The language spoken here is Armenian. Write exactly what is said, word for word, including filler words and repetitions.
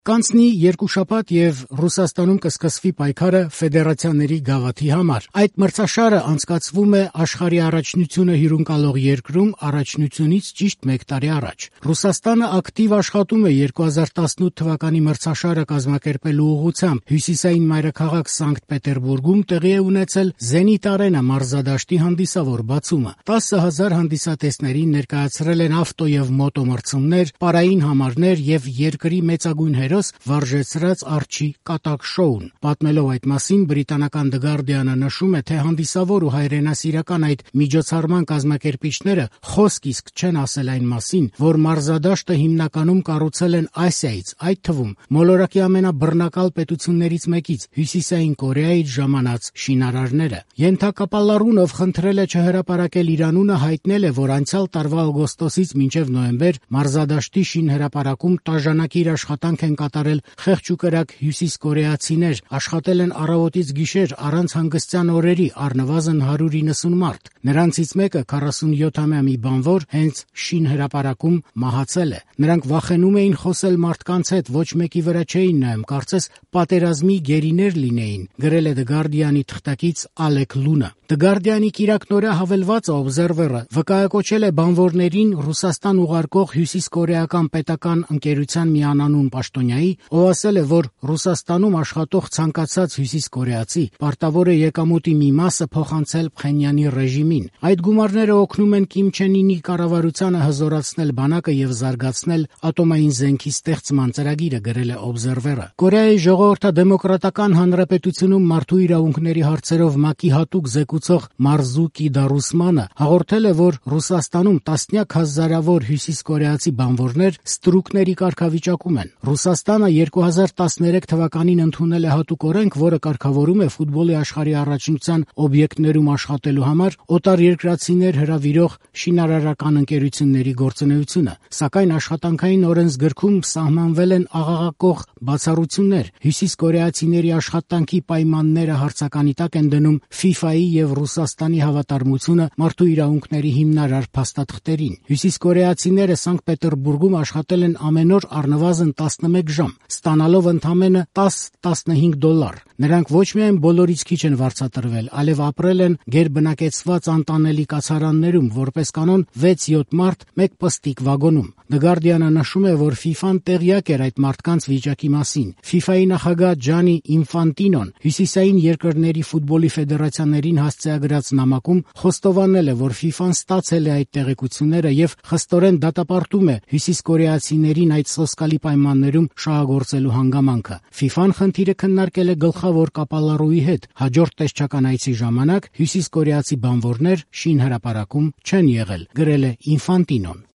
Կանցնի երկու շաբաթ եւ Ռուսաստանում կսկսվի պայքարը ֆեդերացիաների գավաթի համար։ Այդ մրցաշարը անցկացվում է աշխարհի առաջնությունը հյուրընկալող երկրում առաջնությունից ճիշտ մեկ տարի առաջ։ Ռուսաստանը ակտիվ աշխատում է երկու հազար տասնութ թվականի մրցաշարը կազմակերպելու ուղղությամբ։ Հյուսիսային մայրաքաղաք Սանկտ Պետերբուրգում տեղի է ունեցել Զենիթ Արենա մարզադաշտի հանդիսավոր բացումը։ տասը հազար հանդիսատեսներին ներկայացրել են ավտո եւ մոտո մրցումներ, պարային համարներ եւ երկրի մեծագույն վարժեցրած արջի կատակ շոուն։ Պատմելով այդ մասին, բրիտանական The Guardian-ը նշում է, թե հանդիսավոր ու հայրենասիրական այդ միջոցառման կազմակերպիչները խոսք իսկ չեն ասել այն մասին, որ մարզադաշտը հիմնականում կառուցել են Ասիայից, այդ թվում մոլորակի ամենաբռնակալ պետություններից մեկից՝ Հյուսիսային Կորեայից ժամանած շինարարները։ Ենթակապալառունով խնդրել է չհրապարակել իր անունը, հայտնել է, որ անցյալ տարվա օգոստոսից մինչև նոյեմբեր մարզադաշտի շինհրապարակում տաժանակիր աշխատանք են կատարել խեղճ ու կրակ հյուսիսկորեացիներ, աշխատել են առավոտից գիշեր առանց հանգստյան օրերի, առնվազն հարյուր իննսուն մարդ։ Նրանցից մեկը քառասունյոթամյա մի բանվոր հենց շինհրապարակում մահացել է։ Նրանք վախենում էին խոսել մարդկանց հետ, ոչ մեկի վրա չէին նայում, կարծես պատերազմի գերիներ լինեին, գրել է The Guardian-ի թղթակից Ալեք Լունը։ The Guardian-ի կիրակնօրյա հավելվածը Observer-ը վկայակոչել է բանվորներին Ռուսաստան ուղարկող հյուսիսկորեական պետական ընկերության մի անանուն պաշտոնյայի, ով ասել է, որ Ռուսաստանում աշխատող ցանկացած հյուսիսկորեացի պարտավոր է եկամուտի մի մասը փոխանցել Փխենյանի ռեժիմին։ Այդ գումարները օգնում են Կիմ Չեն Ինի կառավարությանը հզորացնել բանակը եւ զարգացնել ատոմային զենքի ստեղծման ծրագիրը, գրել է Observer-ը։ Կորեայի ժողովրդադեմոկրատական հանրապետությունում մարդու իրավունքների հարցերով ՄԱԿ-ի հատուկ զեկուցող Մարզուկի Դարուսմանը հաղորդել է, որ Ռուսաստանում տասնյակ հազարավոր հյուսիսկորեացի բանվորներ ստրուկների կարգավիճակում են։ Ռուսաստանը երկու հազար տասներեք թվականին ընդունել է հատուկ օրենք, որը կարգավորում է ֆուտբոլի աշխարհի առաջնության օբյեկտներում աշխատելու համար օտարերկրացիներ հրավիրող շինարարական ընկերությունների գործունեությունը, սակայն աշխատանքային օրենսգրքում սահմանվել են աղաղակող բացառություններ։ Հյուսիսկորեացիների աշխատանքի պայմանները հարցականի տակ են դնում FIFA-ի եւ Ռուսաստանի հավատարմությունը մարդու իրավունքների հիմնարար փաստաթղթերին։ Հյուսիսկորեացիները Սանկտ Պետերբուրգում աշխատել են ամեն օր առնվազն տասնմեկ ժամ, ստանալով ընդամենը տաս-տասնհինգ դոլար։ Նրանք ոչ միայն բոլորից քիչ են վարձատրվել, այլև ապրել են գերբնակեցված անտանելի կացարաններում, որպես կանոն վեց-յոթ մարդ մեկ պստիկ վագոնում։ The Guardian-ը նշում է, որ FIFA-ն տեղյակ էր այդ մարդկանց վիճակի մասին։ FIFA-ի նախագահ Ջանի Ինֆանտինոն հյուսիսային երկրների ֆուտբոլի ֆեդերացիաներին հասցեագրած նամակում խոստովանել է, որ FIFA-ն ստացել է այդ տեղեկությունները եւ խստորեն դատապարտում է հյուսիսկորեացիներին այդ սոսկալի պայմաններում շահագործելու հանգամանքը։ FIFA-ն խնդիրը քննարկել է գլխավոր կապալառուի հետ։ Հաջորդ տեսչական այցի ժամանակ հյուսիսկորեացի բանվորներ շինհրապարակում չեն եղել, գրել է Ինֆանտինոն։